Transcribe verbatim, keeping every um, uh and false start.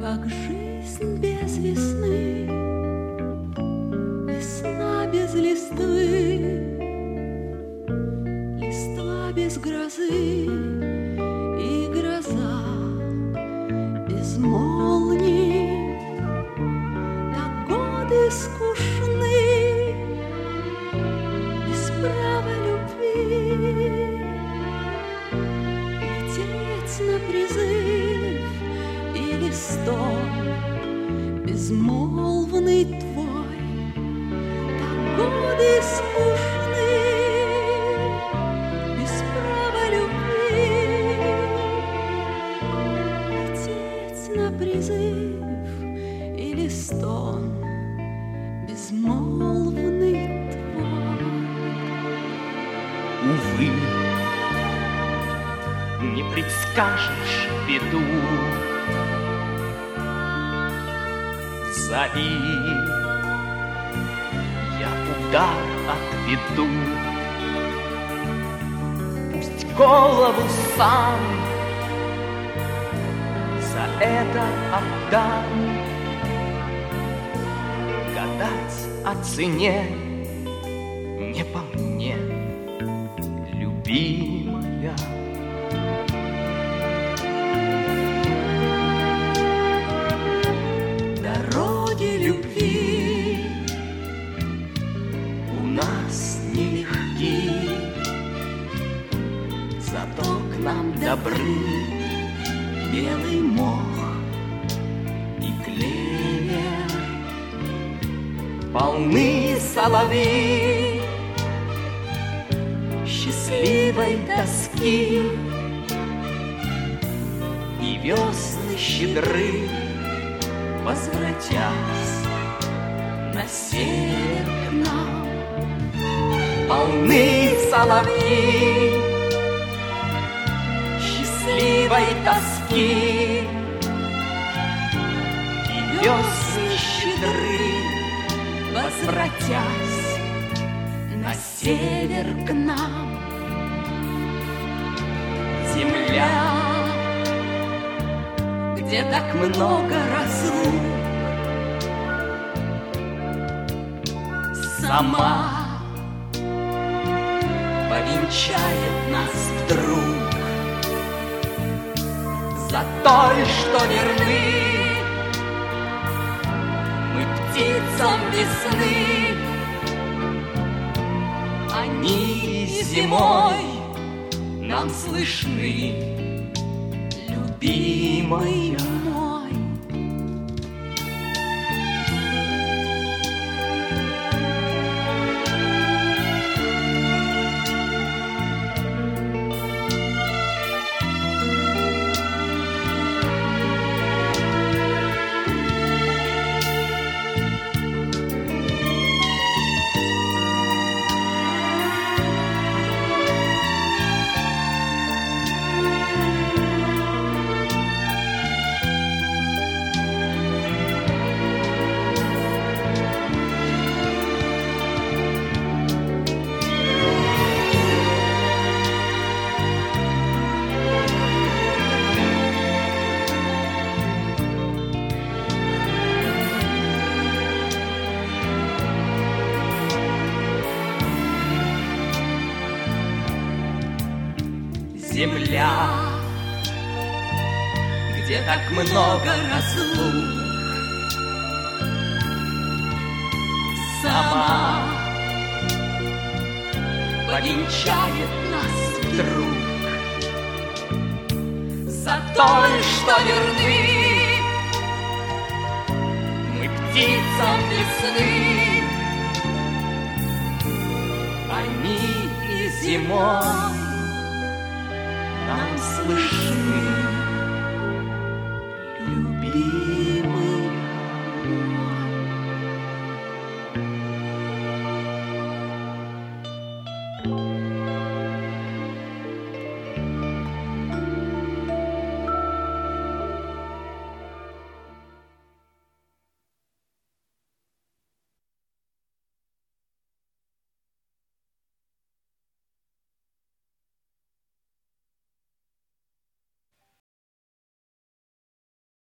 как жизнь без весны, весна без листвы, листва без грозы и гроза без молний. Так годы скучны без права любви, лететь на призыв или стон безмолвный твой. Так годы скучны без права любви, лететь на призыв или стон безмолвный твой. Увы, не предскажешь беду, зови, я удар отведу. Пусть голову сам за это отдам. Гадать о цене не по мне, любимая. Дороги любви у нас нелегки, зато к нам добры белый мох и клевер. Полны соловьи счастливой тоски, и весны щедры, возвратясь на север к нам. полны соловьи Счастливой тоски, и весны щедры, возвратясь на север к нам. Земля, где так много разлук, сама повенчает нас вдруг. за той, что верны мы птицам весны, они зимой нам слышны, любимая. мой. Земля, где так много разлук, Сама повенчает нас вдруг. за той, что верны Мы птицам весны, они и зимой нам слышны, любимые.